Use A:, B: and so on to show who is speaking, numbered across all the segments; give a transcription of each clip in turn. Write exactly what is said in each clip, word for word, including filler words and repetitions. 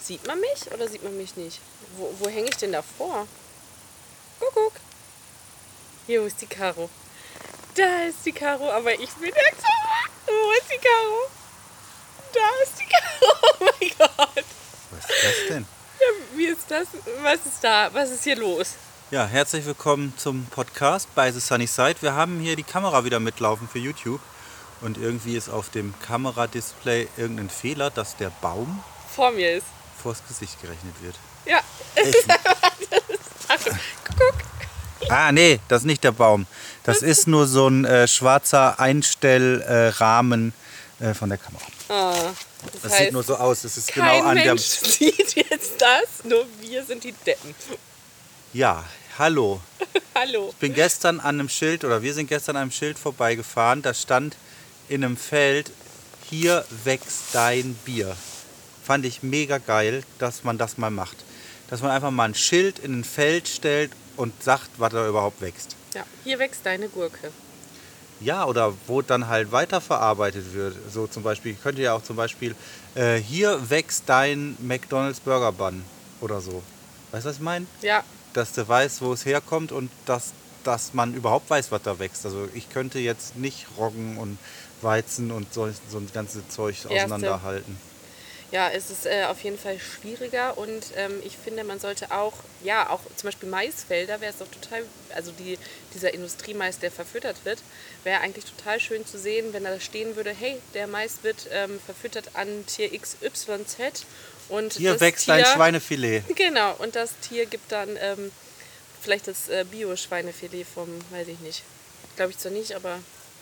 A: Sieht man mich oder sieht man mich nicht? Wo, wo hänge ich denn da vor? Guck, guck. Hier, wo ist die Caro? Da ist die Caro, aber ich bin jetzt... Wo ist die Caro? Da ist die Caro. Oh mein Gott.
B: Was ist das denn?
A: Ja, wie ist das? Was ist da? Was ist hier los?
B: Ja, herzlich willkommen zum Podcast bei The Sunny Side. Wir haben hier die Kamera wieder mitlaufen für YouTube. Und irgendwie ist auf dem Kameradisplay irgendein Fehler, dass der Baum
A: Vor mir ist.
B: vors Gesicht gerechnet wird.
A: Ja.
B: Ich,
A: Achtung, guck.
B: ah, nee, das ist nicht der Baum. Das ist nur so ein äh, schwarzer Einstellrahmen äh, von der Kamera.
A: Ah, das
B: Das
A: heißt,
B: sieht nur so aus. Das ist
A: kein
B: genau an der.
A: Mensch sieht jetzt das, nur wir sind die Deppen.
B: Ja, hallo.
A: Hallo.
B: Ich bin gestern an einem Schild, oder wir sind gestern an einem Schild vorbeigefahren. Da stand in einem Feld: Hier wächst dein Bier. Fand ich mega geil, dass man das mal macht. Dass man einfach mal ein Schild in ein Feld stellt und sagt, was da überhaupt wächst.
A: Ja, hier wächst deine Gurke.
B: Ja, oder wo dann halt weiterverarbeitet wird. So zum Beispiel, könnte ja auch zum Beispiel, äh, hier wächst dein McDonald's Burger Bun oder so. Weißt du, was ich meine?
A: Ja.
B: Dass du weißt, wo es herkommt und dass, dass man überhaupt weiß, was da wächst. Also ich könnte jetzt nicht Roggen und Weizen und so, so ein ganzes Zeug auseinanderhalten.
A: Ja, es ist äh, auf jeden Fall schwieriger und ähm, ich finde, man sollte auch, ja, auch zum Beispiel Maisfelder wäre es doch total, also die, dieser Industriemais, der verfüttert wird, wäre eigentlich total schön zu sehen, wenn da stehen würde, hey, der Mais wird ähm, verfüttert an Tier X Y Z und
B: Hier
A: das
B: wächst
A: Tier,
B: dein Schweinefilet.
A: Genau, und das Tier gibt dann ähm, vielleicht das äh, Bio-Schweinefilet vom, weiß ich nicht, glaube ich zwar nicht, aber...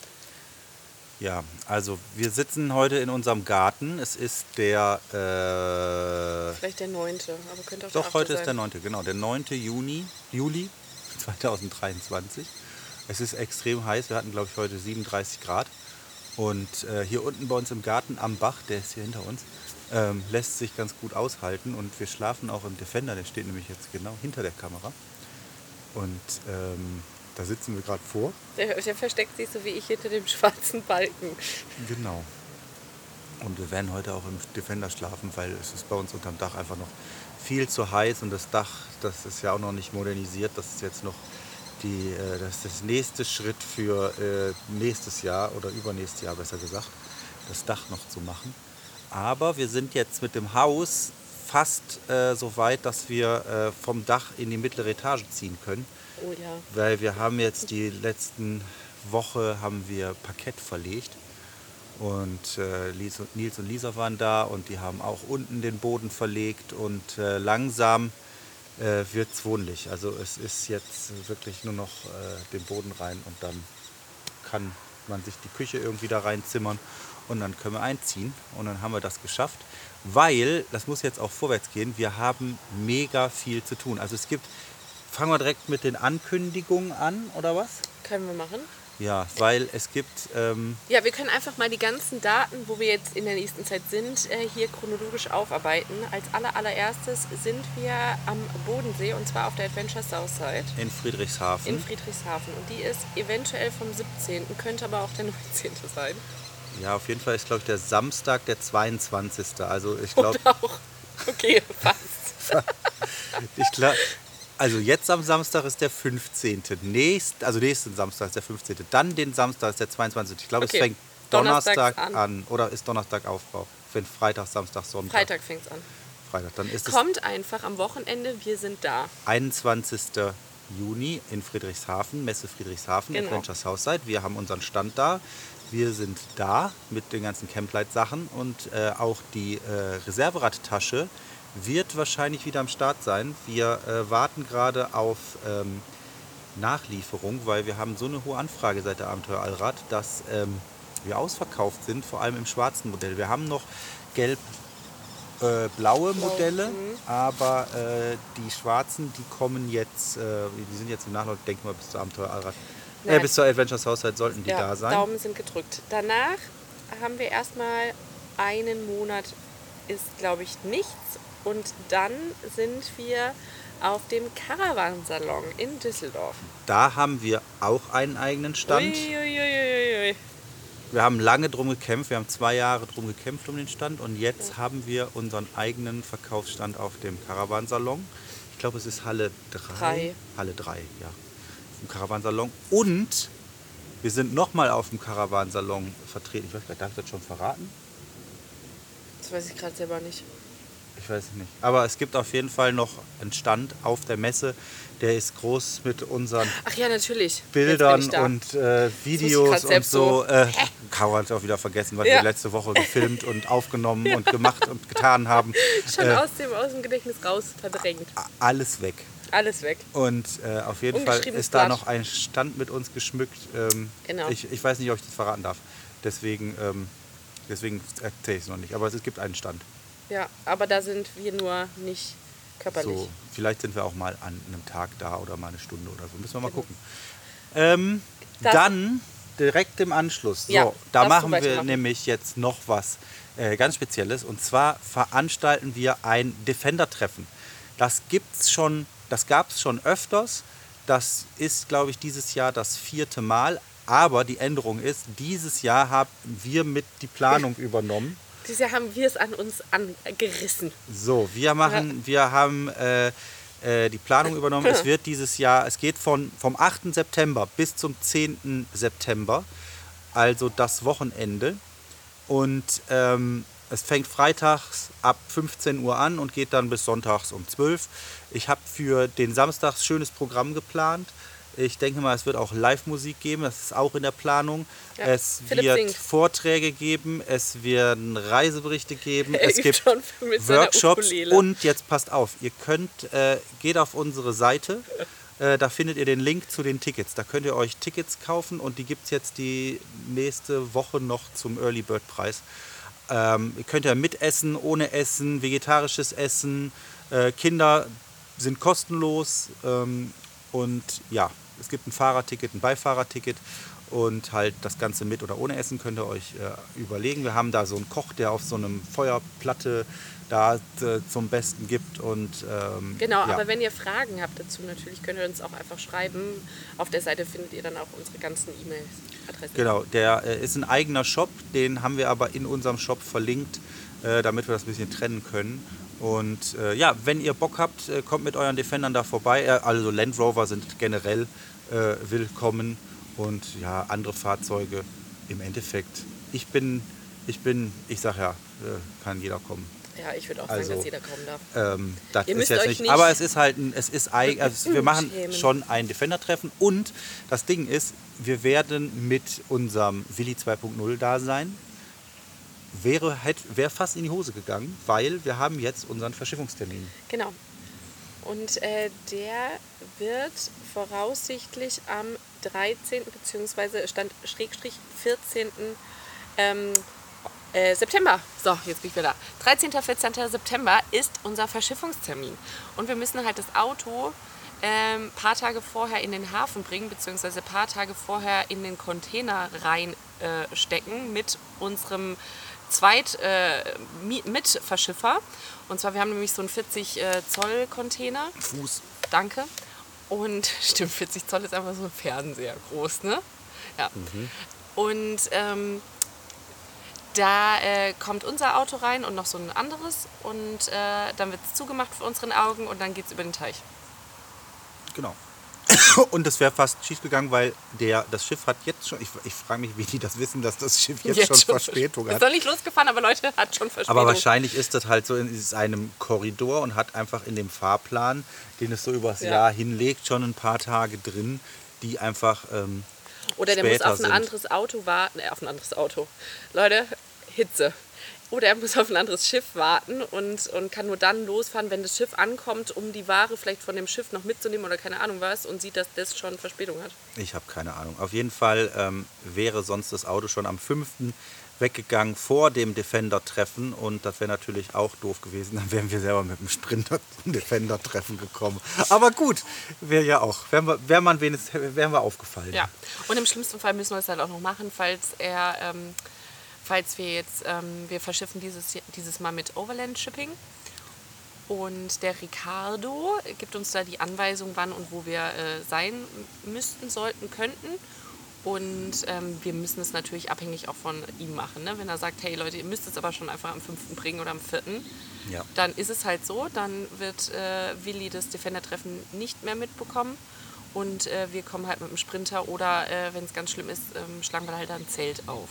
B: Ja, also wir sitzen heute in unserem Garten. Es ist der... Äh,
A: Vielleicht der neunte, aber könnte auch
B: doch,
A: der achte
B: heute
A: sein.
B: ist der neunte, genau. Der neunte Juni, Juli zweitausenddreiundzwanzig. Es ist extrem heiß. Wir hatten, glaube ich, heute siebenunddreißig Grad. Und äh, hier unten bei uns im Garten am Bach, der ist hier hinter uns, ähm, lässt sich ganz gut aushalten. Und wir schlafen auch im Defender, der steht nämlich jetzt genau hinter der Kamera. Und... Ähm, da sitzen wir gerade vor.
A: Der, der versteckt sich so wie ich hinter dem schwarzen Balken.
B: Genau. Und wir werden heute auch im Defender schlafen, weil es ist bei uns unterm Dach einfach noch viel zu heiß. Und das Dach, das ist ja auch noch nicht modernisiert. Das ist jetzt noch die, äh, das, ist das nächste Schritt für äh, nächstes Jahr oder übernächstes Jahr besser gesagt, das Dach noch zu machen. Aber wir sind jetzt mit dem Haus fast äh, so weit, dass wir äh, vom Dach in die mittlere Etage ziehen können.
A: Oh ja.
B: Weil wir haben jetzt die letzten Woche haben wir Parkett verlegt und äh, Nils und Lisa waren da und die haben auch unten den Boden verlegt und äh, langsam äh, wird es wohnlich. Also es ist jetzt wirklich nur noch äh, den Boden rein und dann kann man sich die Küche irgendwie da reinzimmern und dann können wir einziehen und dann haben wir das geschafft, weil, das muss jetzt auch vorwärts gehen, wir haben mega viel zu tun. Also es gibt Fangen wir direkt mit den Ankündigungen an, oder was?
A: Können wir machen.
B: Ja, weil es gibt... Ähm
A: Ja, wir können einfach mal die ganzen Daten, wo wir jetzt in der nächsten Zeit sind, äh, hier chronologisch aufarbeiten. Als aller, allererstes sind wir am Bodensee und zwar auf der Adventure Southside.
B: in Friedrichshafen.
A: In Friedrichshafen. Und die ist eventuell vom siebzehnten, könnte aber auch der neunzehnte sein.
B: Ja, auf jeden Fall ist, glaube ich, der Samstag der zweiundzwanzigste. Also ich glaube...
A: Oder auch. Okay, fast.
B: ich glaube... Also jetzt am Samstag ist der fünfzehnte. Nächst, also nächsten Samstag ist der fünfzehnte. Dann den Samstag ist der zweiundzwanzigste. Ich glaube,
A: Okay.
B: es fängt Donnerstag
A: Donnerstags an.
B: an. Oder ist Donnerstag Aufbau? Wenn Freitag, Samstag, Sonntag.
A: Freitag fängt es an.
B: Freitag. Dann ist es
A: Kommt einfach am Wochenende, wir sind da.
B: einundzwanzigsten Juni in Friedrichshafen, Messe Friedrichshafen,
A: Genau.
B: Adventure Southside. Wir haben unseren Stand da. Wir sind da mit den ganzen Camplight-Sachen und äh, auch die äh, Reserveradtasche wird wahrscheinlich wieder am Start sein. Wir äh, warten gerade auf ähm, Nachlieferung, weil wir haben so eine hohe Anfrage seit der Abenteuer Allrad, dass ähm, wir ausverkauft sind, vor allem im schwarzen Modell. Wir haben noch gelb-blaue Modelle,
A: mhm.
B: aber äh, die schwarzen, die kommen jetzt, äh, die sind jetzt im Nachlauf, denke ich mal, bis zur Abenteuer Allrad. Äh, bis zur Adventure Southside sollten die
A: ja,
B: da sein.
A: Daumen sind gedrückt. Danach haben wir erstmal einen Monat, ist glaube ich nichts. Und dann sind wir auf dem Caravansalon in Düsseldorf.
B: Da haben wir auch einen eigenen Stand.
A: Ui, ui, ui, ui.
B: wir haben lange drum gekämpft, wir haben zwei Jahre drum gekämpft um den Stand und jetzt ja. haben wir unseren eigenen Verkaufsstand auf dem Caravansalon. Ich glaube, es ist Halle drei.
A: Drei.
B: Halle drei, ja. Im Caravansalon. Und wir sind nochmal auf dem Caravansalon vertreten. Ich weiß gar nicht, darf ich das schon verraten?
A: Das weiß ich gerade selber nicht.
B: Ich weiß nicht. Aber es gibt auf jeden Fall noch einen Stand auf der Messe. Der ist groß mit unseren
A: Ach ja, natürlich.
B: Bildern und äh, Videos und so. Äh, Caro hat es auch wieder vergessen, was ja. wir letzte Woche gefilmt und aufgenommen ja. und gemacht und getan haben.
A: Schon
B: äh,
A: aus, dem, aus dem Gedächtnis raus verdrängt.
B: Alles weg.
A: Alles weg.
B: Und äh, auf jeden Fall ist da noch ein Stand mit uns geschmückt. Ähm,
A: genau.
B: ich, ich weiß nicht, ob ich das verraten darf. Deswegen, ähm, deswegen erzähle ich es noch nicht. Aber es gibt einen Stand.
A: Ja, aber da sind wir nur nicht körperlich.
B: So, vielleicht sind wir auch mal an einem Tag da oder mal eine Stunde oder so. Müssen wir mal genau. gucken. Ähm, dann direkt im Anschluss. So, ja, da machen wir nämlich jetzt noch was äh, ganz Spezielles. Und zwar veranstalten wir ein Defender-Treffen. Das gibt's schon, das gab es schon öfters. Das ist, glaube ich, dieses Jahr das vierte Mal. Aber die Änderung ist, dieses Jahr haben wir mit die Planung übernommen.
A: Dieses Jahr haben wir es an uns angerissen.
B: So, wir machen, ja. wir haben äh, äh, die Planung übernommen. Es wird dieses Jahr, es geht von, vom achten September bis zum zehnten September, also das Wochenende. Und ähm, es fängt freitags ab fünfzehn Uhr an und geht dann bis sonntags um zwölf. Ich habe für den Samstag ein schönes Programm geplant. Ich denke mal, es wird auch Live-Musik geben, das ist auch in der Planung. Ja, es Philipp wird singt. Vorträge geben, es werden Reiseberichte geben,
A: er
B: es gibt Workshops und jetzt passt auf, ihr könnt, äh, geht auf unsere Seite, äh, da findet ihr den Link zu den Tickets. Da könnt ihr euch Tickets kaufen und die gibt es jetzt die nächste Woche noch zum Early Bird Preis. Ähm, ihr könnt ja mitessen, ohne Essen, vegetarisches Essen, äh, Kinder sind kostenlos ähm, und ja. Es gibt ein Fahrerticket, ein Beifahrerticket und halt das Ganze mit oder ohne Essen könnt ihr euch äh, überlegen. Wir haben da so einen Koch, der auf so einem Feuerplatte da äh, zum Besten gibt. Und, ähm,
A: genau,
B: ja.
A: aber wenn ihr Fragen habt dazu, natürlich könnt ihr uns auch einfach schreiben. Auf der Seite findet ihr dann auch unsere ganzen E-Mail-Adressen.
B: Genau, der äh, ist ein eigener Shop, den haben wir aber in unserem Shop verlinkt, äh, damit wir das ein bisschen trennen können. Und äh, ja, wenn ihr Bock habt, äh, kommt mit euren Defendern da vorbei. Äh, also Land Rover sind generell äh, willkommen und ja, andere Fahrzeuge im Endeffekt. Ich bin, ich bin, ich sag ja, äh, kann jeder kommen.
A: Ja, ich würde auch
B: also,
A: sagen, dass jeder kommen darf.
B: Ähm, das
A: ihr
B: ist jetzt nicht, nicht, aber es ist halt, ein, es ist, also wir machen
A: schämen.
B: schon ein Defender-Treffen und das Ding ist, wir werden mit unserem Willi zwei Punkt null da sein. Wäre, wäre fast in die Hose gegangen, weil wir haben jetzt unseren Verschiffungstermin.
A: Genau. Und äh, der wird voraussichtlich am dreizehnten bzw. Stand Schrägstrich vierzehnten Ähm, äh, September. So, jetzt bin ich wieder da. dreizehnten vierzehnten September ist unser Verschiffungstermin. Und wir müssen halt das Auto ein ähm, paar Tage vorher in den Hafen bringen, beziehungsweise ein paar Tage vorher in den Container reinstecken äh, mit unserem Zweit äh, Mitverschiffer. Und zwar, wir haben nämlich so einen vierzig Zoll Container.
B: Fuß.
A: Danke. Und stimmt, vierzig Zoll ist einfach so ein Fernseher groß, ne? Ja. Mhm. Und ähm, da äh, kommt unser Auto rein und noch so ein anderes. Und äh, dann wird es zugemacht für unseren Augen und dann geht es über den Teich.
B: Genau. Und es wäre fast schief gegangen, weil der, das Schiff hat jetzt schon, ich, ich frage mich, wie die das wissen, dass das Schiff jetzt, jetzt schon, schon Verspätung hat.
A: Ist noch nicht losgefahren, aber Leute, hat schon Verspätung.
B: Aber wahrscheinlich ist das halt so in einem Korridor und hat einfach in dem Fahrplan, den es so übers ja. Jahr hinlegt, schon ein paar Tage drin, die einfach ähm,
A: Oder der muss auf ein sind. anderes Auto warten, äh, auf ein anderes Auto. Leute, Hitze. Oder er muss auf ein anderes Schiff warten und, und kann nur dann losfahren, wenn das Schiff ankommt, um die Ware vielleicht von dem Schiff noch mitzunehmen oder keine Ahnung was und sieht, dass das schon Verspätung hat.
B: Ich habe keine Ahnung. Auf jeden Fall ähm, wäre sonst das Auto schon am fünften weggegangen vor dem Defender-Treffen und das wäre natürlich auch doof gewesen. Dann wären wir selber mit dem Sprinter zum Defender-Treffen gekommen. Aber gut, wäre ja auch, wären wir, wär man wenigstens, wären wir aufgefallen.
A: Ja, und im schlimmsten Fall müssen wir es halt auch noch machen, falls er... Ähm, Falls wir jetzt, ähm, wir verschiffen dieses, dieses Mal mit Overland Shipping und der Ricardo gibt uns da die Anweisung, wann und wo wir äh, sein müssten, sollten, könnten Und ähm, wir müssen es natürlich abhängig auch von ihm machen. Ne? Wenn er sagt, hey Leute, ihr müsst es aber schon einfach am fünften bringen oder am vierten,
B: Ja.
A: dann ist es halt so. Dann wird äh, Willi das Defender-Treffen nicht mehr mitbekommen. Und äh, wir kommen halt mit dem Sprinter oder, äh, wenn es ganz schlimm ist, ähm, schlagen wir halt ein Zelt auf.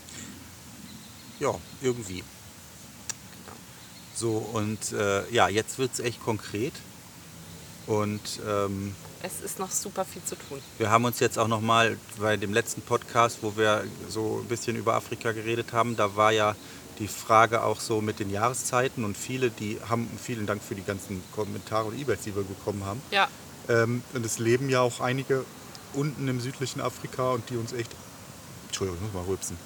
B: Ja, irgendwie.
A: Genau.
B: So, und äh, ja, jetzt wird es echt konkret. Und ähm,
A: Es ist noch super viel zu tun.
B: wir haben uns jetzt auch nochmal bei dem letzten Podcast, wo wir so ein bisschen über Afrika geredet haben, da war ja die Frage auch so mit den Jahreszeiten und viele, die haben, vielen Dank für die ganzen Kommentare und E-Mails, die wir bekommen haben.
A: Ja,
B: Ähm, und es leben ja auch einige unten im südlichen Afrika und die uns echt... Entschuldigung, ich muss mal rülpsen.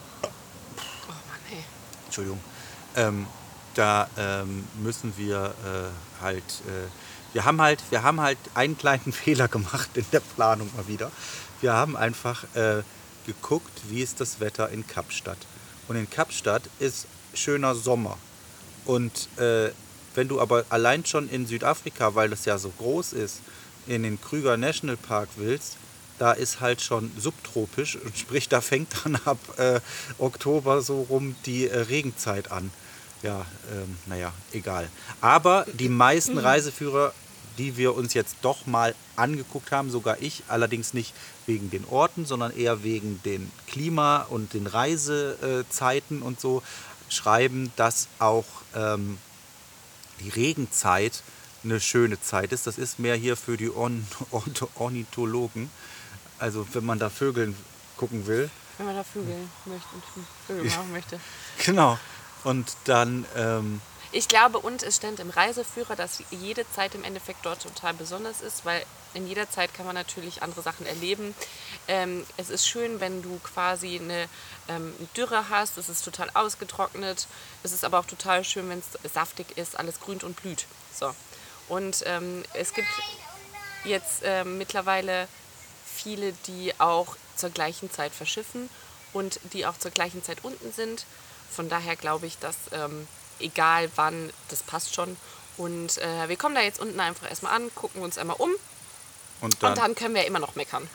A: oh Mann, ey.
B: Entschuldigung. Ähm, da ähm, müssen wir äh, halt... Äh, wir haben halt, wir haben halt einen kleinen Fehler gemacht in der Planung mal wieder. Wir haben einfach äh, geguckt, wie ist das Wetter in Kapstadt. Und in Kapstadt ist schöner Sommer. Und äh, wenn du aber allein schon in Südafrika, weil das ja so groß ist, in den Kruger National Park willst, da ist halt schon subtropisch. Und sprich, da fängt dann ab äh, Oktober so rum die äh, Regenzeit an. Ja, ähm, naja, egal. Aber die meisten Reiseführer, die wir uns jetzt doch mal angeguckt haben, sogar ich, allerdings nicht wegen den Orten, sondern eher wegen den Klima und den Reisezeiten und so, schreiben, dass auch ähm, die Regenzeit eine schöne Zeit ist. Das ist mehr hier für die Orn Orn Ornithologen. Also wenn man da Vögeln gucken will.
A: Wenn man da Vögel möchte und Vögel machen möchte.
B: Genau. Und dann... Ähm,
A: Ich glaube, und es stand im Reiseführer, dass jede Zeit im Endeffekt dort total besonders ist, weil in jeder Zeit kann man natürlich andere Sachen erleben. Ähm, es ist schön, wenn du quasi eine ähm, Dürre hast, es ist total ausgetrocknet. Es ist aber auch total schön, wenn es saftig ist, alles grünt und blüht. So. Und ähm, es gibt jetzt ähm, mittlerweile viele, die auch zur gleichen Zeit verschiffen und die auch zur gleichen Zeit unten sind. Von daher glaube ich, dass ähm, egal wann, das passt schon. Und äh, wir kommen da jetzt unten einfach erstmal an, gucken uns einmal um
B: und dann,
A: und dann können wir ja immer noch meckern.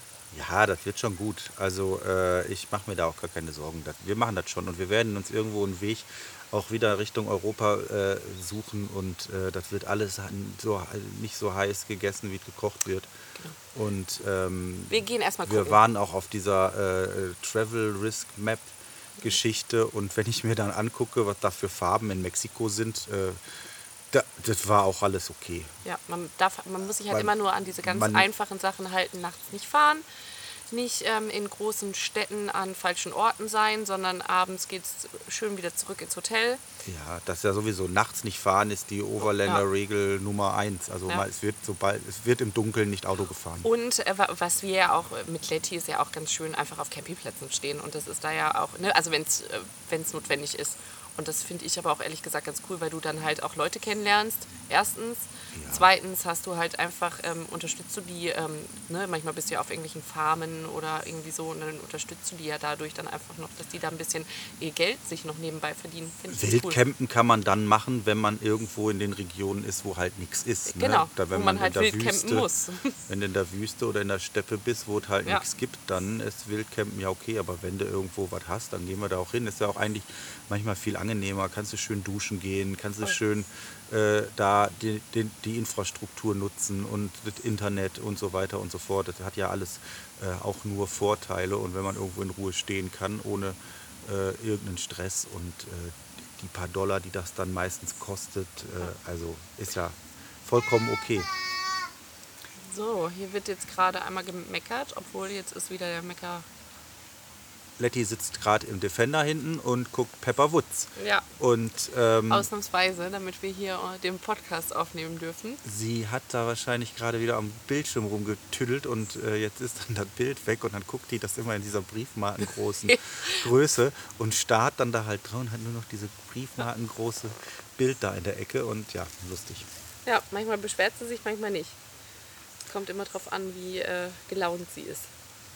B: Ja, das wird schon gut. Also äh, ich mache mir da auch gar keine Sorgen. Das, wir machen das schon und wir werden uns irgendwo einen Weg auch wieder Richtung Europa äh, suchen und äh, das wird alles so, nicht so heiß gegessen, wie es gekocht wird. Genau. Und ähm,
A: wir gehen erstmal
B: wir
A: gucken.
B: waren auch auf dieser äh, Travel Risk Map Geschichte und wenn ich mir dann angucke, was da für Farben in Mexiko sind, äh, da, das war auch alles okay.
A: Ja, man, darf, man muss sich halt
B: Weil
A: immer nur an diese ganz
B: man-
A: einfachen Sachen halten, nachts nicht fahren, nicht ähm, in großen Städten an falschen Orten sein, sondern abends geht es schön wieder zurück ins Hotel.
B: Ja, das ist ja sowieso nachts nicht fahren, ist die Overländer
A: Ja.
B: Regel Nummer eins. Also
A: Ja.
B: mal, es wird sobald es wird im Dunkeln nicht Auto gefahren.
A: Und äh, wa- was wir ja auch mit Letty ist ja auch ganz schön, einfach auf Campingplätzen stehen. Und das ist da ja auch, ne, also wenn es äh, notwendig ist. Und das finde ich aber auch ehrlich gesagt ganz cool, weil du dann halt auch Leute kennenlernst. Erstens.
B: Ja.
A: Zweitens hast du halt einfach, ähm, unterstützt du die, ähm, ne, manchmal bist du ja auf irgendwelchen Farmen oder irgendwie so und dann unterstützt du die ja dadurch dann einfach noch, dass die da ein bisschen ihr Geld sich noch nebenbei verdienen. Finde ich ganz cool.
B: Wildcampen kann man dann machen, wenn man irgendwo in den Regionen ist, wo halt nichts ist.
A: Genau,
B: Ne? Da, wenn
A: wo man halt
B: in der
A: Wildcampen
B: Wüste,
A: muss.
B: Wenn du in der Wüste oder in der Steppe bist, wo es halt
A: Ja.
B: nichts gibt, dann ist Wildcampen ja okay. Aber wenn du irgendwo was hast, dann gehen wir da auch hin. Ist ja auch eigentlich manchmal viel angenehmer. Kannst du schön duschen gehen, kannst du schön äh, da die, die, die Infrastruktur nutzen und das Internet und so weiter und so fort. Das hat ja alles äh, auch nur Vorteile. Und wenn man irgendwo in Ruhe stehen kann, ohne äh, irgendeinen Stress und äh, die paar Dollar, die das dann meistens kostet, äh, also ist ja vollkommen okay.
A: So, hier wird jetzt gerade einmal gemeckert, obwohl jetzt ist wieder der Mecker.
B: Letty sitzt gerade im Defender hinten und guckt Pepper Woods.
A: Ja,
B: Und ähm,
A: ausnahmsweise, damit wir hier äh, den Podcast aufnehmen dürfen.
B: sie hat da wahrscheinlich gerade wieder am Bildschirm rumgetüdelt und äh, jetzt ist dann das Bild weg und dann guckt die das immer in dieser briefmarkengroßen Größe und starrt dann da halt dran und hat nur noch diese briefmarkengroße Bild da in der Ecke und ja, lustig.
A: Ja, manchmal beschwert sie sich, manchmal nicht. Es kommt immer drauf an, wie äh, gelaunt sie ist.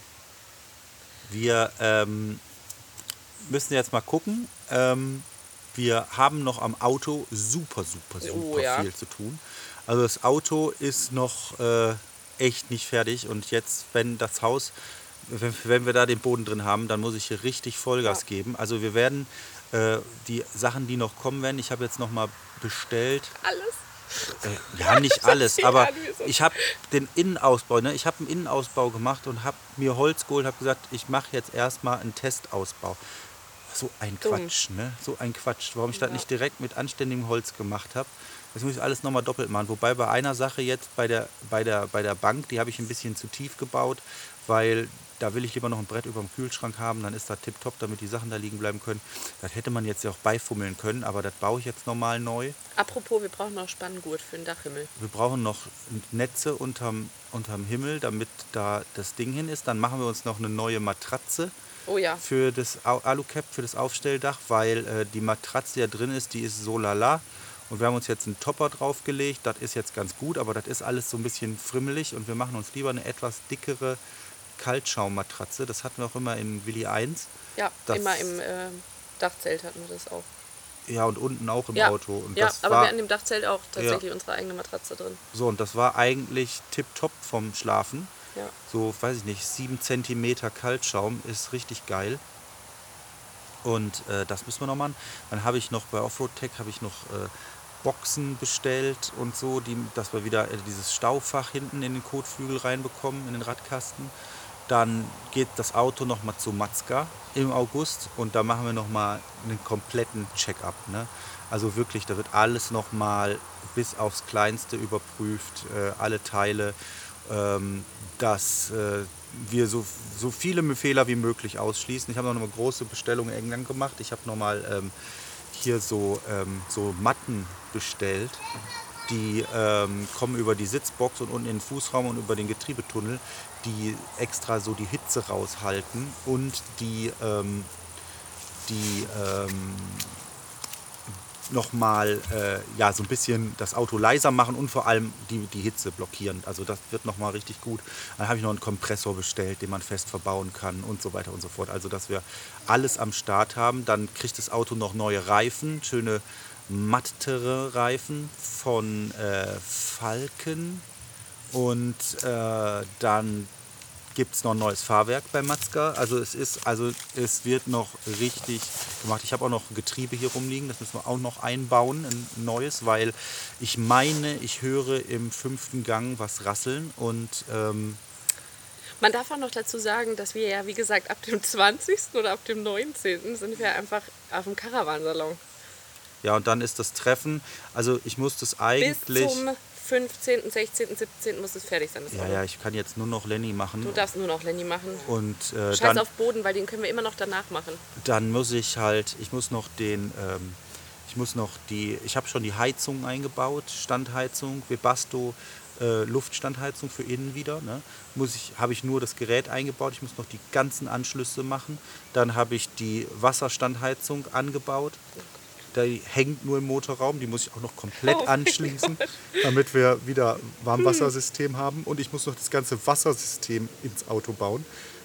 B: Wir ähm, müssen jetzt mal gucken. Ähm, wir haben noch am Auto super, super, super
A: Oh, ja.
B: viel zu tun. Also das Auto ist noch äh, echt nicht fertig und jetzt, wenn das Haus wenn, wenn wir da den Boden drin haben, dann muss ich hier richtig Vollgas
A: Ja.
B: geben. Also wir werden äh, die Sachen, die noch kommen werden, ich habe jetzt noch mal bestellt.
A: Alles?
B: Äh, ja, nicht alles,
A: Erzähl
B: aber
A: an, wie es ist.
B: ich habe den Innenausbau, ne? Ich habe einen Innenausbau gemacht und habe mir Holz geholt, habe gesagt, ich mache jetzt erstmal einen Testausbau. So ein
A: Dumm.
B: Quatsch, ne? So ein Quatsch. Warum ich das
A: Ja.
B: nicht direkt mit anständigem Holz gemacht habe. Das muss ich alles nochmal doppelt machen. Wobei bei einer Sache jetzt, bei der, bei der, bei der Bank, die habe ich ein bisschen zu tief gebaut, weil da will ich lieber noch ein Brett über dem Kühlschrank haben, dann ist das tipptopp, damit die Sachen da liegen bleiben können. Das hätte man jetzt ja auch beifummeln können, aber das baue ich jetzt nochmal neu.
A: Apropos, wir brauchen noch Spanngurt für den Dachhimmel.
B: Wir brauchen noch Netze unterm, unterm Himmel, damit da das Ding hin ist. Dann machen wir uns noch eine neue Matratze
A: Oh ja.
B: für das Au- Alucap, für das Aufstelldach, weil äh, die Matratze, die da drin ist, die ist so lala. Und wir haben uns jetzt einen Topper draufgelegt, das ist jetzt ganz gut, aber das ist alles so ein bisschen frimmelig und wir machen uns lieber eine etwas dickere Kaltschaummatratze. Das hatten wir auch immer in Willi eins.
A: Ja,
B: Das-
A: immer im äh, Dachzelt hatten wir das auch.
B: Ja, und unten auch im
A: Ja,
B: Auto. Und
A: ja
B: das
A: aber
B: war,
A: wir hatten im Dachzelt auch tatsächlich unsere eigene Matratze drin.
B: so, und das war eigentlich tipptopp vom Schlafen.
A: Ja.
B: So, weiß ich nicht, sieben Zentimeter Kaltschaum ist richtig geil. Und äh, das müssen wir noch machen. Dann habe ich noch bei Offroad Tech habe ich noch äh, Boxen bestellt und so, die, dass wir wieder äh, dieses Staufach hinten in den Kotflügel reinbekommen, in den Radkasten. Dann geht das Auto nochmal zu Mazda im August und da machen wir nochmal einen kompletten Check-up. Ne? Also wirklich, da wird alles nochmal bis aufs Kleinste überprüft, äh, alle Teile, ähm, dass äh, wir so, so viele Fehler wie möglich ausschließen. Ich habe noch eine große Bestellung in England gemacht. Ich habe nochmal ähm, hier so, ähm, so Matten bestellt. Die ähm, kommen über die Sitzbox und unten in den Fußraum und über den Getriebetunnel, die extra so die Hitze raushalten und die, ähm, die ähm, nochmal äh, ja, so ein bisschen das Auto leiser machen und vor allem die, die Hitze blockieren. Also das wird nochmal richtig gut. Dann habe ich noch einen Kompressor bestellt, den man fest verbauen kann und so weiter und so fort. Also dass wir alles am Start haben. Dann kriegt das Auto noch neue Reifen, schöne mattere Reifen von äh, Falken. Und äh, dann gibt es noch ein neues Fahrwerk bei Mazda. Also es ist, also es wird noch richtig gemacht. Ich habe auch noch ein Getriebe hier rumliegen, das müssen wir auch noch einbauen, ein neues, weil ich meine, ich höre im fünften Gang was rasseln und ähm,
A: Man darf auch noch dazu sagen, dass wir ja, wie gesagt, ab dem zwanzigsten oder ab dem neunzehnten sind wir einfach auf dem Caravansalon.
B: ja, und dann ist das Treffen, also ich muss das eigentlich...
A: Bis zum fünfzehnten, sechzehnten, siebzehnten muss es fertig sein. Das
B: ja,
A: Auto.
B: ja, ich kann jetzt nur noch Lenny machen.
A: Du darfst nur noch Lenny machen.
B: Und äh,
A: Scheiß
B: dann,
A: auf Boden, weil den können wir immer noch danach machen.
B: dann muss ich halt, ich muss noch den, ähm, ich muss noch die, ich habe schon die Heizung eingebaut, Standheizung, Webasto, äh, Luftstandheizung für innen wieder. Ne? Muss ich, habe ich nur das Gerät eingebaut, ich muss noch die ganzen Anschlüsse machen. Dann habe ich die Wasserstandheizung angebaut. Die hängt nur im Motorraum, die muss ich auch noch komplett
A: Oh mein
B: anschließen, damit wir wieder Warmwassersystem haben. Und ich muss noch das ganze Wassersystem ins Auto bauen.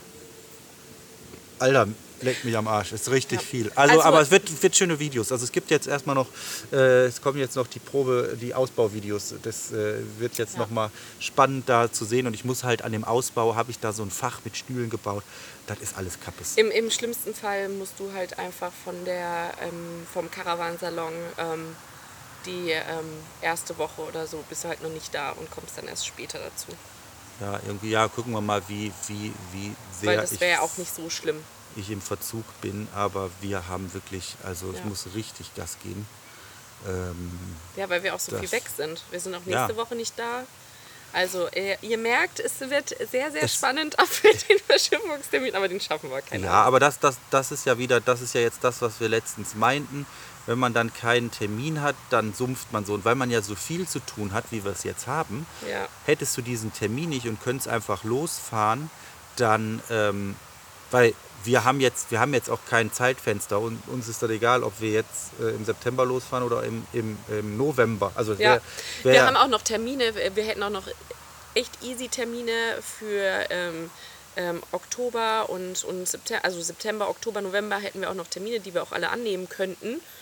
B: Alter, leckt mich am Arsch, ist richtig
A: Ja.
B: viel. Also,
A: Also-
B: aber es wird, wird schöne Videos. Also es gibt jetzt erstmal noch, äh, es kommen jetzt noch die Probe, die Ausbauvideos. Das äh, wird jetzt
A: Ja.
B: noch mal spannend da zu sehen. Und ich muss halt an dem Ausbau, habe ich da so ein Fach mit Stühlen gebaut. Das ist alles Kappes.
A: Im, Im schlimmsten Fall musst du halt einfach von der, ähm, vom Caravansalon ähm, die ähm, erste Woche oder so bist du halt noch nicht da und kommst dann erst später dazu.
B: Ja, irgendwie, ja, gucken wir mal, wie, wie, wie
A: Weil
B: sehr
A: das
B: ich,
A: wäre ja auch nicht so schlimm.
B: ich im Verzug bin. Aber wir haben wirklich, also ich
A: Ja.
B: muss richtig Gas geben. Ähm,
A: Ja, weil wir auch so
B: Das-
A: viel weg sind. Wir sind auch
B: Ja.
A: nächste Woche nicht da. Also äh, ihr merkt, es wird sehr, sehr
B: Es-
A: spannend auch für den Verschiffungstermin, aber den schaffen wir, keine
B: Ja,
A: Ahnung.
B: aber das, das, das ist ja wieder, das ist ja jetzt das, was wir letztens meinten. Wenn man dann keinen Termin hat, dann sumpft man so. Und weil man ja so viel zu tun hat, wie wir es jetzt haben,
A: Ja.
B: hättest du diesen Termin nicht und könntest einfach losfahren, dann, ähm, weil wir haben jetzt, wir haben jetzt auch kein Zeitfenster und uns ist das egal, ob wir jetzt äh, im September losfahren oder im, im, im November. Also es
A: Ja,
B: wär, wär,
A: wir haben auch noch Termine, wir hätten auch noch echt easy Termine für ähm, ähm, Oktober und, und September, also September, Oktober, November hätten wir auch noch Termine, die wir auch alle annehmen könnten.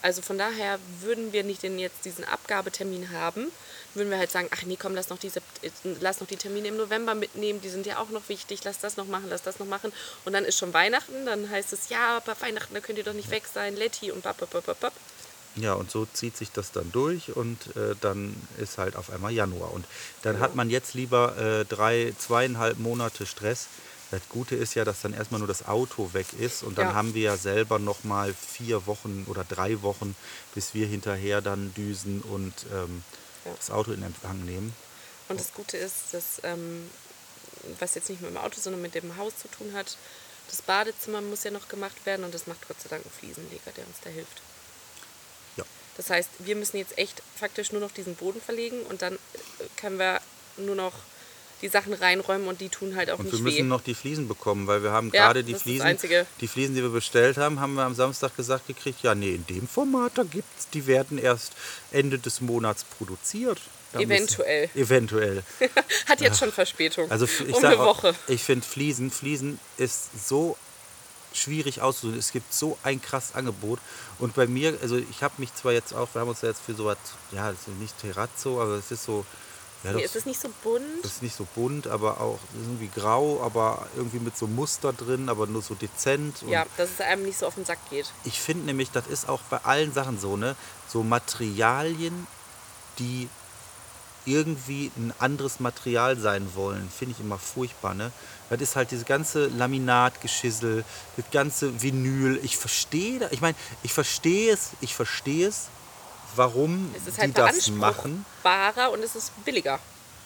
A: Also von daher würden wir nicht den jetzt diesen Abgabetermin haben, würden wir halt sagen, ach nee, komm, lass noch, diese, lass noch die Termine im November mitnehmen, die sind ja auch noch wichtig, lass das noch machen, lass das noch machen. Und dann ist schon Weihnachten, dann heißt es, ja, bei Weihnachten, da könnt ihr doch nicht weg sein, Letty und bap, bap, bap, bap.
B: Ja, und so zieht sich das dann durch und äh, dann ist halt auf einmal Januar. Und dann
A: Genau.
B: hat man jetzt lieber äh, drei, zweieinhalb Monate Stress. Das Gute ist ja, dass dann erstmal nur das Auto weg ist und dann
A: Ja.
B: haben wir ja selber nochmal vier Wochen oder drei Wochen, bis wir hinterher dann düsen und ähm,
A: Ja.
B: das Auto in Empfang nehmen.
A: Und das Gute ist, dass, ähm, was jetzt nicht mit dem Auto, sondern mit dem Haus zu tun hat, das Badezimmer muss ja noch gemacht werden und das macht Gott sei Dank ein Fliesenleger, der uns da hilft.
B: Ja.
A: Das heißt, wir müssen jetzt echt faktisch nur noch diesen Boden verlegen und dann können wir nur noch die Sachen reinräumen und die tun halt auch
B: Und
A: nicht
B: wir müssen
A: weh.
B: noch die Fliesen bekommen, weil wir haben
A: Ja,
B: gerade die
A: das ist das
B: Fliesen,
A: Einzige.
B: die Fliesen, die wir bestellt haben, haben wir am Samstag gesagt gekriegt, ja nee, in dem Format, da gibt's, die werden erst Ende des Monats produziert. Da
A: Eventuell.
B: Müssen, eventuell.
A: Hat jetzt schon Verspätung.
B: Also f- ich
A: um
B: sag
A: eine
B: auch,
A: Woche.
B: ich finde Fliesen, Fliesen ist so schwierig auszusuchen. Es gibt so ein krasses Angebot. Und bei mir, also ich habe mich zwar jetzt auch, wir haben uns ja jetzt für sowas, ja, das ist nicht Terrazzo, aber es ist so, ja,
A: Nee,
B: doch,
A: ist es nicht so bunt?
B: das ist nicht so bunt, aber auch irgendwie grau, aber irgendwie mit so Muster drin, aber nur so dezent. Und
A: Ja, dass es einem nicht so auf den Sack geht.
B: ich finde nämlich, das ist auch bei allen Sachen so, ne? So Materialien, die irgendwie ein anderes Material sein wollen, finde ich immer furchtbar, ne? Das ist halt dieses ganze Laminatgeschissel, das ganze Vinyl. Ich verstehe, da- ich meine, ich verstehe es, ich verstehe es, warum
A: Es ist
B: die
A: halt
B: das machen.
A: beanspruchbarer und es ist billiger.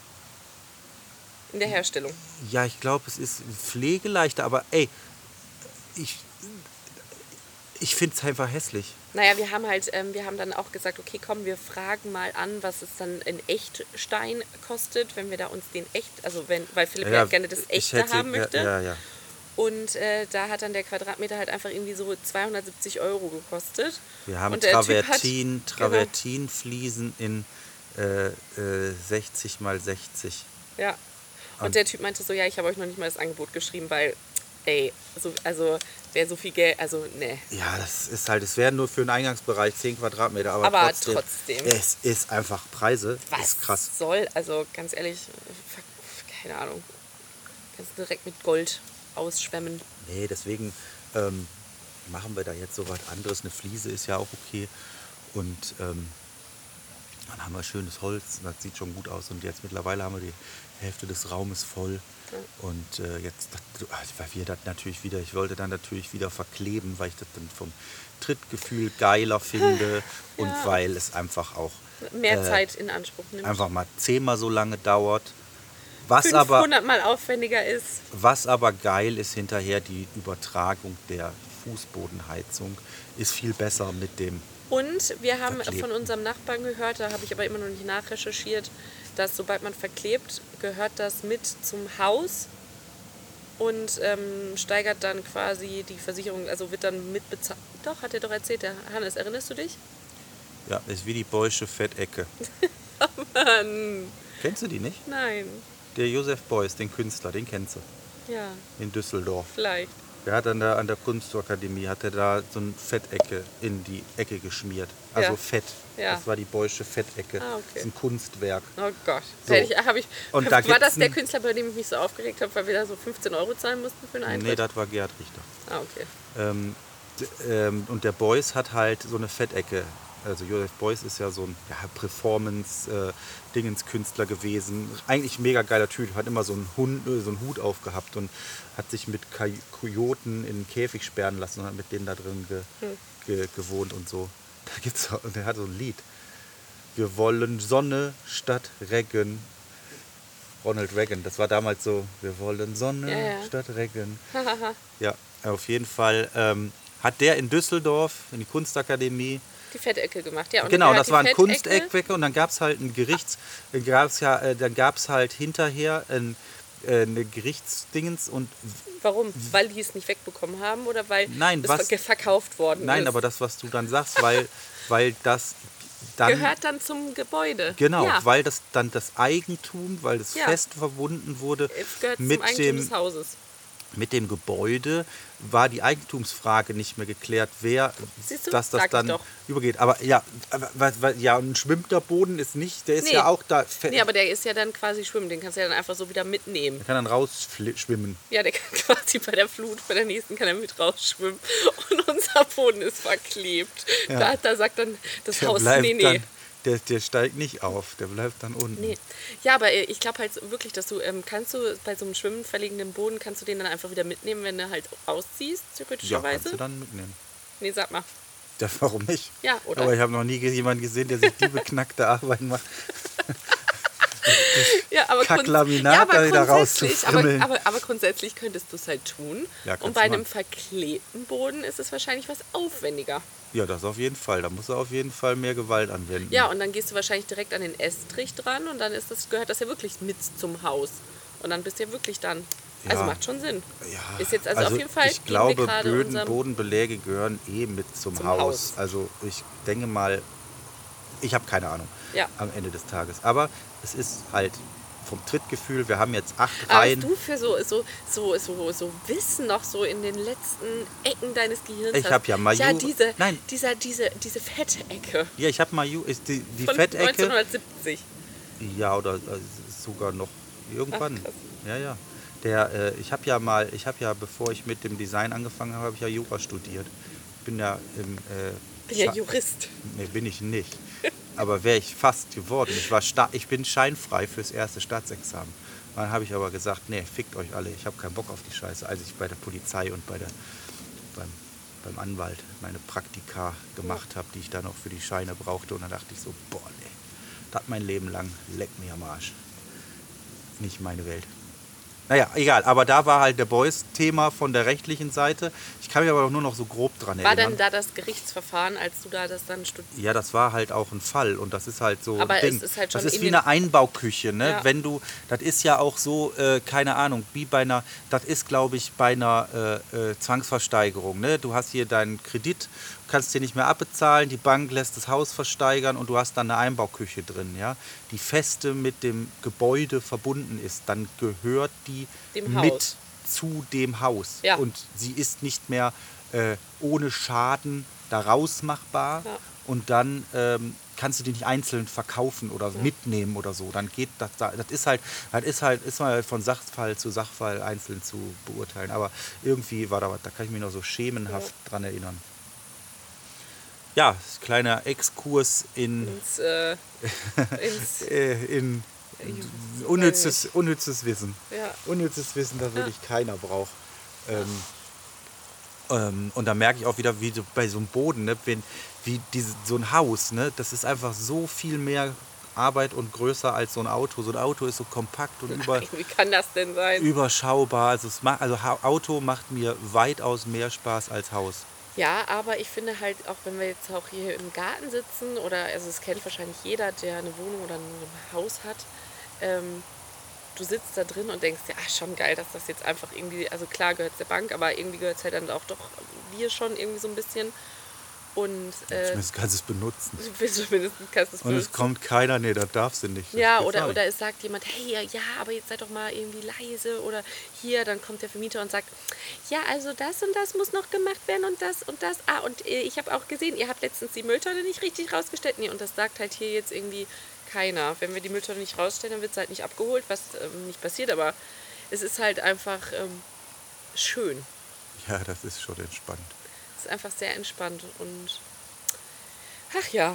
A: In der Herstellung.
B: Ja, ich glaube, es ist pflegeleichter, aber ey, ich, ich finde es einfach hässlich.
A: Naja, wir haben halt, ähm, wir haben dann auch gesagt, okay, komm, wir fragen mal an, was es dann in Echtstein kostet, wenn wir da uns den echt, also wenn, weil Philipp ja, gerne das
B: ich
A: Echte
B: hätte-
A: haben möchte.
B: Ja, ja, ja.
A: Und äh, da hat dann der Quadratmeter halt einfach irgendwie so zweihundertsiebzig Euro gekostet.
B: Wir haben
A: Und der Typ hat-
B: Travertin,
A: genau.
B: Travertinfliesen in äh, äh, sechzig mal sechzig.
A: Ja. Und der Typ meinte so, ja, ich habe euch noch nicht mal das Angebot geschrieben, weil, ey, so, also wer so viel Geld, also ne.
B: Ja, das ist halt, es wären nur für den Eingangsbereich zehn Quadratmeter, aber,
A: Aber
B: trotzdem,
A: trotzdem.
B: es ist einfach Preise,
A: Was
B: ist krass.
A: soll, also ganz ehrlich, fuck, keine Ahnung. Kannst direkt mit Gold ausschwemmen.
B: Nee, deswegen ähm, machen wir da jetzt so was anderes. Eine Fliese ist ja auch okay und ähm, dann haben wir schönes Holz, das sieht schon gut aus und jetzt mittlerweile haben wir die Hälfte des Raumes voll. Und äh, jetzt, das, weil wir das natürlich wieder, ich wollte dann natürlich wieder verkleben, weil ich das dann vom Trittgefühl geiler finde und
A: Ja.
B: weil es einfach auch
A: Mehr
B: äh,
A: Zeit in Anspruch nimmt.
B: einfach mal zehnmal so lange dauert. Was aber,
A: fünfhundert Mal aufwendiger ist.
B: was aber geil ist hinterher, die Übertragung der Fußbodenheizung ist viel besser mit dem.
A: Und wir haben
B: Verklebten.
A: von unserem Nachbarn gehört, da habe ich aber immer noch nicht nachrecherchiert, dass sobald man verklebt, gehört das mit zum Haus und ähm, steigert dann quasi die Versicherung, also wird dann mitbezahlt. Doch, hat er doch erzählt, der Hannes, erinnerst du dich?
B: Ja, ist wie die Beusche Fettecke.
A: Mann,
B: Kennst du die nicht?
A: nein.
B: Der Josef Beuys, den Künstler, den kennst du.
A: Ja,
B: In Düsseldorf.
A: vielleicht.
B: Der hat an der, an der Kunstakademie, hat er da so eine Fettecke in die Ecke geschmiert. Also
A: Ja.
B: Fett.
A: Ja.
B: Das war die Beusche Fettecke.
A: Ah, okay.
B: Das ist ein Kunstwerk.
A: Oh Gott.
B: So.
A: Hätte ich, hab ich,
B: Und da
A: war
B: gibt's
A: das der
B: ein-
A: Künstler, bei dem ich mich so aufgeregt habe, weil wir da so fünfzehn Euro zahlen mussten für einen Eintritt?
B: Nee, das war Gerd Richter.
A: Ah, okay.
B: Ähm, d- ähm, und der Beuys hat halt so eine Fettecke. Also Josef Beuys ist ja so ein ja, Performance-Dingens-Künstler gewesen. Eigentlich ein mega geiler Typ. Hat immer so einen, Hund, äh, so einen Hut aufgehabt und hat sich mit Kaj- Kojoten in den Käfig sperren lassen und hat mit denen da drin ge, ge, gewohnt und so. Da gibt's auch, und der hat so ein Lied. Wir wollen Sonne statt Regen. Ronald Reagan, das war damals so, wir wollen Sonne
A: Ja, ja.
B: statt Regen. Ja, auf jeden Fall ähm, hat der in Düsseldorf, in die Kunstakademie,
A: Die Fettecke gemacht, ja. Und
B: genau,
A: dann
B: das
A: gehört
B: war ein
A: die Fettecke-
B: Kunsteckwecke und dann gab es halt ein Gerichts, dann gab's ja, äh, dann gab es halt hinterher ein, äh, eine Gerichtsdingens und
A: Warum? Weil die es nicht wegbekommen haben oder weil
B: Nein,
A: es
B: was-
A: ver- verkauft worden
B: nein,
A: ist?
B: aber das, was du dann sagst, weil, weil das dann
A: Gehört dann zum Gebäude.
B: genau,
A: Ja,
B: weil das dann das Eigentum, weil das
A: Ja.
B: fest verbunden wurde
A: es gehört
B: mit
A: zum Eigentum
B: dem
A: des Hauses.
B: mit dem Gebäude war die Eigentumsfrage nicht mehr geklärt, wer,
A: Siehst du?
B: dass das
A: Sag ich
B: dann
A: doch.
B: übergeht. Aber ja, aber, was- was- ja, ein schwimmender Boden ist nicht, der ist
A: Nee.
B: ja auch da. fe-
A: Nee, aber der ist ja dann quasi schwimmen. Den kannst du ja dann einfach so wieder mitnehmen.
B: Der kann dann rausschwimmen.
A: Ja, der kann quasi bei der Flut, bei der nächsten kann er mit rausschwimmen. Und unser Boden ist verklebt.
B: Ja.
A: Da, da sagt dann das
B: Der
A: Haus,
B: bleibt
A: nee, nee.
B: dann, der, der steigt nicht auf, der bleibt dann unten.
A: Nee. Ja, aber äh, ich glaube halt wirklich, dass du, ähm, kannst du bei so einem schwimmen verlegenen Boden, kannst du den dann einfach wieder mitnehmen, wenn du halt ausziehst,
B: Ja,
A: theoretischerweise?
B: kannst du dann mitnehmen.
A: Nee, sag mal.
B: Ja, warum nicht?
A: Ja, oder?
B: Aber ich habe noch nie ge- jemanden gesehen, der sich die beknackte Arbeit macht.
A: Ja, aber,
B: Kacklaminat
A: ja, aber
B: da wieder
A: grundsätzlich, aber,
B: rauszufrimmeln.
A: aber, aber grundsätzlich könntest du es halt tun.
B: Ja, kannst
A: Und bei
B: du
A: einem
B: machen.
A: verklebten Boden ist es wahrscheinlich was aufwendiger.
B: Ja, das auf jeden Fall. Da muss er auf jeden Fall mehr Gewalt anwenden.
A: Ja, und dann gehst du wahrscheinlich direkt an den Estrich dran und dann ist das, gehört das ja wirklich mit zum Haus. Und dann bist du ja wirklich dann. Also
B: Ja.
A: macht schon Sinn.
B: Ja,
A: Ist jetzt also, auf jeden Fall.
B: Ich
A: geben
B: glaube,
A: wir gerade
B: Böden,
A: unserem-
B: Bodenbeläge gehören eh mit zum,
A: Zum
B: Haus.
A: Haus.
B: Also ich denke mal, ich habe keine Ahnung
A: Ja.
B: am Ende des Tages. Aber es ist halt vom Trittgefühl, wir haben jetzt acht
A: Aber was
B: Reihen.
A: du für so, so, so, so, so Wissen noch so in den letzten Ecken deines Gehirns
B: Ich
A: hast.
B: hab ja mal
A: Ja,
B: Ju-
A: diese,
B: Nein.
A: Dieser, diese, diese Fettecke
B: Ja, ich habe mal Ju- ist die, die
A: von
B: Fettecke.
A: neunzehnhundertsiebzig.
B: Ja, oder äh, sogar noch irgendwann.
A: Ach, krass.
B: ja, ja. Der, äh, ich habe ja mal, ich habe ja, bevor ich mit dem Design angefangen habe, habe ich ja Jura studiert. Bin ja im äh,
A: Bin ja
B: Scha-
A: Jurist.
B: Nee, bin ich nicht. Aber wäre ich fast geworden. Ich, war sta ich bin scheinfrei fürs erste Staatsexamen. Dann habe ich aber gesagt, nee, fickt euch alle, ich habe keinen Bock auf die Scheiße. Als ich bei der Polizei und bei der, beim, beim Anwalt meine Praktika gemacht habe, die ich dann auch für die Scheine brauchte. Und dann dachte ich so, boah, nee, das mein Leben lang, leck mir am Arsch. Nicht meine Welt. Naja, egal, aber da war halt der Beuys-Thema von der rechtlichen Seite. Ich kann mich aber auch nur noch so grob dran
A: War
B: erinnern.
A: denn da das Gerichtsverfahren, als du da das dann studierst?
B: Ja, das war halt auch ein Fall und das ist halt so
A: Aber
B: ein Ding.
A: es ist halt
B: das
A: schon
B: ist
A: in
B: wie
A: den-
B: eine Einbauküche, ne?
A: Ja.
B: Wenn du, das ist ja auch so, äh, keine Ahnung, wie bei einer, das ist glaube ich bei einer äh, äh, Zwangsversteigerung, ne? Du hast hier deinen Kredit, kannst den nicht mehr abbezahlen, die Bank lässt das Haus versteigern und du hast dann eine Einbauküche drin, ja? Die feste mit dem Gebäude verbunden ist, dann gehört die
A: Dem
B: mit
A: Haus.
B: zu dem Haus
A: Ja.
B: und sie ist nicht mehr äh, ohne Schaden daraus machbar
A: Ja.
B: und dann ähm, kannst du die nicht einzeln verkaufen oder mitnehmen oder so. Dann geht das, das ist halt, das ist halt, ist mal von Sachfall zu Sachfall einzeln zu beurteilen. Aber irgendwie war da was, da kann ich mich noch so schemenhaft dran erinnern. Ja, kleiner Exkurs in,
A: Ins, äh, ins,
B: äh, in
A: Äh,
B: unnützes, unnützes Wissen.
A: ja.
B: Unnützes Wissen, das
A: Ja.
B: wirklich keiner braucht. Ähm, ähm, und da merke ich auch wieder, wie so bei so einem Boden, ne, wenn, wie diese, so ein Haus, ne, das ist einfach so viel mehr Arbeit und größer als so ein Auto. So ein Auto ist so kompakt und über,
A: Wie kann das denn sein?
B: überschaubar. Also, es macht, also Ha- Auto macht mir weitaus mehr Spaß als Haus.
A: Ja, aber ich finde halt, auch wenn wir jetzt auch hier im Garten sitzen, oder, also es kennt wahrscheinlich jeder, der eine Wohnung oder ein Haus hat, ähm, du sitzt da drin und denkst, ja, schon geil, dass das jetzt einfach irgendwie, also klar gehört es der Bank, aber irgendwie gehört es halt dann auch doch dir schon irgendwie so ein bisschen. Und äh,
B: Zumindest kannst du es benutzen.
A: zumindest kannst du es
B: Und es
A: benutzen.
B: kommt keiner, nee, das darfst du nicht. Das
A: Ja,
B: geht
A: oder,
B: gar nicht.
A: oder es sagt jemand, hey, ja, ja, aber jetzt seid doch mal irgendwie leise. Oder hier, dann kommt der Vermieter und sagt, ja, also das und das muss noch gemacht werden und das und das. Ah, und äh, ich habe auch gesehen, ihr habt letztens die Mülltonne nicht richtig rausgestellt. Nee, und das sagt halt hier jetzt irgendwie keiner. Wenn wir die Mülltonne nicht rausstellen, dann wird es halt nicht abgeholt, was ähm, nicht passiert. Aber es ist halt einfach ähm, schön.
B: Ja, das ist schon entspannt.
A: Es ist einfach sehr entspannt und ach ja.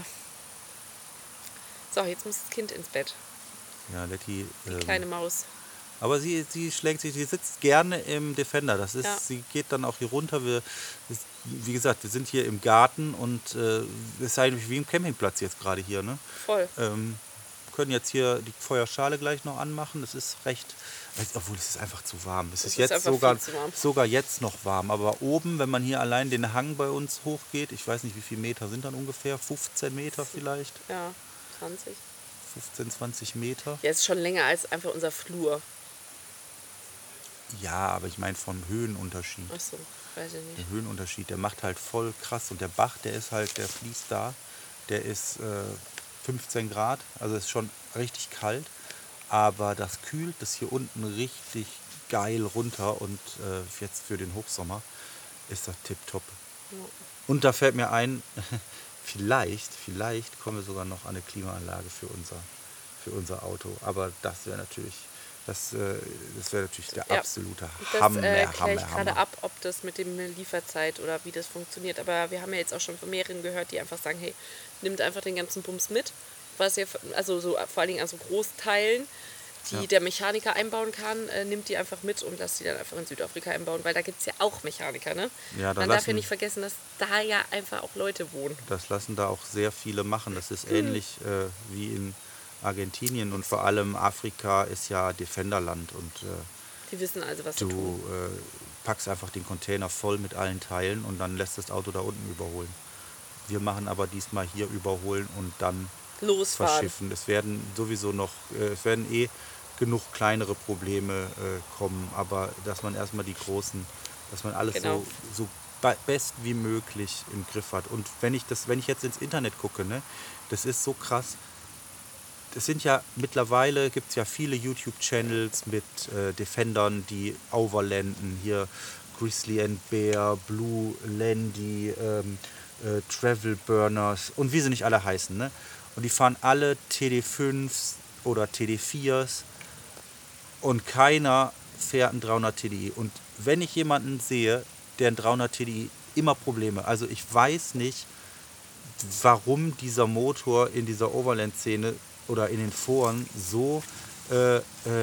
A: So, jetzt muss das Kind ins Bett.
B: Ja, Letty.
A: Die
B: ähm,
A: kleine Maus.
B: Aber sie, sie schlägt sich, sie sitzt gerne im Defender. Das ist,
A: Ja.
B: sie geht dann auch hier runter. Wir, das, wie gesagt, wir sind hier im Garten und äh, es ist eigentlich wie im Campingplatz jetzt gerade hier. Ne?
A: Voll.
B: Ähm, können jetzt hier die Feuerschale gleich noch anmachen. Es ist recht, obwohl es ist einfach zu warm. Es ist,
A: ist
B: jetzt
A: einfach
B: sogar,
A: viel zu warm.
B: sogar jetzt noch warm. Aber oben, wenn man hier allein den Hang bei uns hochgeht, ich weiß nicht, wie viele Meter sind dann ungefähr, fünfzehn Meter vielleicht,
A: Ja, zwanzig.
B: fünfzehn, zwanzig Meter.
A: Ja, ist schon länger als einfach unser Flur.
B: Ja, aber ich meine vom Höhenunterschied.
A: Ach so, weiß ich nicht.
B: Der Höhenunterschied, der macht halt voll krass. Und der Bach, der ist halt, der fließt da, der ist äh, fünfzehn Grad, also ist schon richtig kalt. Aber das kühlt das hier unten richtig geil runter und äh, jetzt für den Hochsommer ist das tipptopp.
A: Ja.
B: Und da fällt mir ein, vielleicht, vielleicht kommen wir sogar noch an eine Klimaanlage für unser, für unser Auto. Aber das wäre natürlich, das, äh, das wäre natürlich der
A: Ja,
B: absolute
A: Das
B: Hammer,
A: äh, kläre ich
B: Hammer,
A: gerade
B: Hammer.
A: ab, ob das mit dem Lieferzeit oder wie das funktioniert. Aber wir haben ja jetzt auch schon von mehreren gehört, die einfach sagen, hey, nimmt einfach den ganzen Bums mit. Was ja, also so vor allen Dingen an so Großteilen, die
B: Ja.
A: der Mechaniker einbauen kann, äh, nimmt die einfach mit und lässt die dann einfach in Südafrika einbauen, weil da gibt es ja auch Mechaniker, ne?
B: Ja, da
A: Man darf ja
B: lassen-
A: nicht vergessen, dass da ja einfach auch Leute wohnen.
B: Das lassen da auch sehr viele machen. Das ist ähnlich äh, wie in Argentinien und vor allem Afrika ist ja Defenderland und äh,
A: Die wissen also, was sie
B: du
A: tun.
B: äh, packst einfach den Container voll mit allen Teilen und dann lässt das Auto da unten überholen. Wir machen aber diesmal hier überholen und dann
A: Losfahren.
B: verschiffen. Es werden sowieso noch, äh, es werden eh genug kleinere Probleme äh, kommen, aber dass man erstmal die großen, dass man alles
A: Genau.
B: so, so be- best wie möglich im Griff hat. Und wenn ich das, wenn ich jetzt ins Internet gucke, ne, das ist so krass. Das sind ja mittlerweile gibt es ja viele YouTube-Channels mit äh, Defendern, die overlanden. Hier Grizzly and Bear, Blue Landy, ähm, äh, Travel Burners und wie sie nicht alle heißen. Ne? Und die fahren alle T D fünfs oder T D viers und keiner fährt einen dreihundert T D I. Und wenn ich jemanden sehe, der einen dreihundert T D I, immer Probleme. Also ich weiß nicht, warum dieser Motor in dieser Overland-Szene oder in den Foren so äh, äh,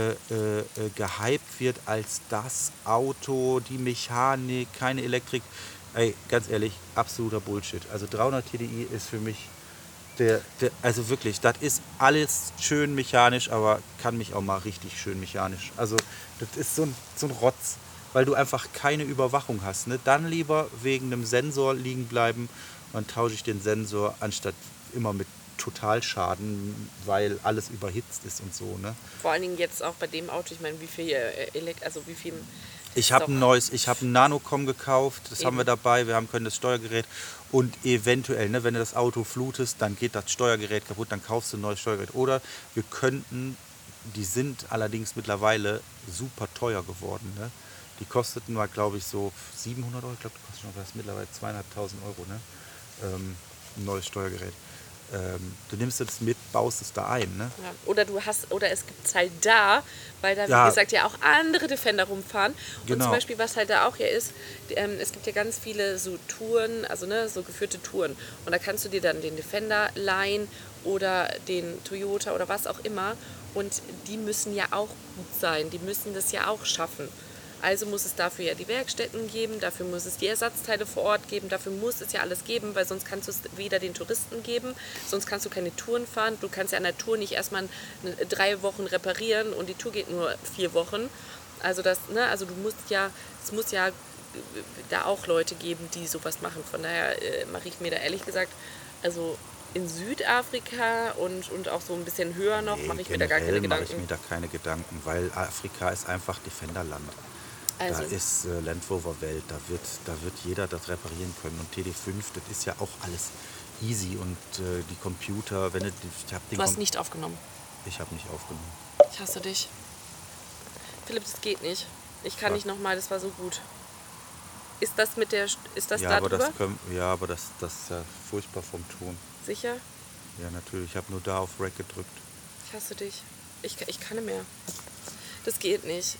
B: äh, gehypt wird als das Auto, die Mechanik, keine Elektrik. Ey, ganz ehrlich, absoluter Bullshit. Also dreihundert T D I ist für mich der, der also wirklich, das ist alles schön mechanisch, aber kann mich auch mal richtig schön mechanisch. Also das ist so ein, so ein Rotz, weil du einfach keine Überwachung hast. Ne? Dann lieber wegen einem Sensor liegen bleiben, dann tausche ich den Sensor, anstatt immer mit Totalschaden, weil alles überhitzt ist und so. Ne?
A: Vor allen Dingen jetzt auch bei dem Auto, ich meine, wie viel äh, Elekt also wie viel.
B: Ich habe
A: Doch.
B: ein neues, ich habe ein Nanocom gekauft, das
A: Eben.
B: haben wir dabei, wir haben können das Steuergerät und eventuell, ne, wenn du das Auto flutest, dann geht das Steuergerät kaputt, dann kaufst du ein neues Steuergerät. Oder wir könnten, die sind allerdings mittlerweile super teuer geworden, ne? Die kosteten mal, glaube ich, so siebenhundert Euro, ich glaube, die kosten schon was, mittlerweile zweieinhalbtausend Euro, ne? Ähm, ein neues Steuergerät. Ähm, du nimmst das mit, baust es da ein, ne?
A: Ja. Oder du hast, oder es gibt es halt da, weil da, wie
B: Ja.
A: gesagt, ja auch andere Defender rumfahren. Und
B: Genau.
A: zum Beispiel, was halt da auch ja ist, ähm, es gibt ja ganz viele so Touren, also ne, so geführte Touren. Und da kannst du dir dann den Defender leihen oder den Toyota oder was auch immer. Und die müssen ja auch gut sein, die müssen das ja auch schaffen. Also muss es dafür ja die Werkstätten geben, dafür muss es die Ersatzteile vor Ort geben, dafür muss es ja alles geben, weil sonst kannst du es weder den Touristen geben, sonst kannst du keine Touren fahren. Du kannst ja an der Tour nicht erstmal eine, drei Wochen reparieren und die Tour geht nur vier Wochen. Also das, ne, also du musst ja, es muss ja da auch Leute geben, die sowas machen. Von daher äh, mache ich mir da ehrlich gesagt, also in Südafrika und, und auch so ein bisschen höher noch, mache ich mir da gar keine
B: Generell mache ich
A: Gedanken.
B: mir da keine Gedanken, weil Afrika ist einfach Defenderland.
A: Also,
B: Da ist äh, Land Rover Welt, da wird, da wird jeder das reparieren können. Und T D fünf, das ist ja auch alles easy. Und äh, die Computer, wenn du, ich hab den
A: du hast
B: Com-
A: nicht aufgenommen.
B: Ich habe nicht aufgenommen.
A: Ich hasse dich. Philipp, das geht nicht. Ich kann
B: Was?
A: nicht nochmal, das war so gut. Ist das mit der, ist das
B: Ja,
A: da
B: aber
A: drüber?
B: das, können, ja, aber das, das ist ja furchtbar vom Ton.
A: Sicher?
B: Ja, natürlich. Ich habe nur da auf Rec gedrückt.
A: Ich hasse dich. Ich, ich kann nicht mehr. Das geht nicht.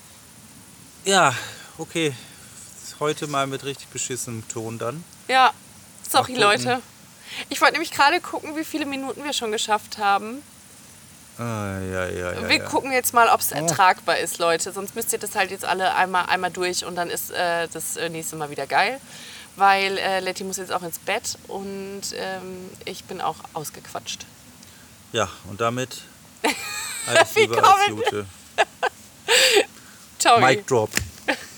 B: Ja, okay. Heute mal mit richtig beschissenem Ton dann.
A: Ja, sorry
B: Mal gucken.
A: Leute. Ich wollte nämlich gerade gucken, wie viele Minuten wir schon geschafft haben.
B: Ah, ja, ja, ja.
A: wir
B: ja.
A: gucken jetzt mal, ob es ertragbar ist, Leute. Sonst müsst ihr das halt jetzt alle einmal, einmal durch und dann ist äh, das äh, nächste Mal wieder geil. Weil äh, Letty muss jetzt auch ins Bett und ähm, ich bin auch ausgequatscht.
B: Ja, und damit alles
A: Wie
B: Liebe, alles
A: kommen-
B: Gute.
A: Ciao.
B: Mic drop.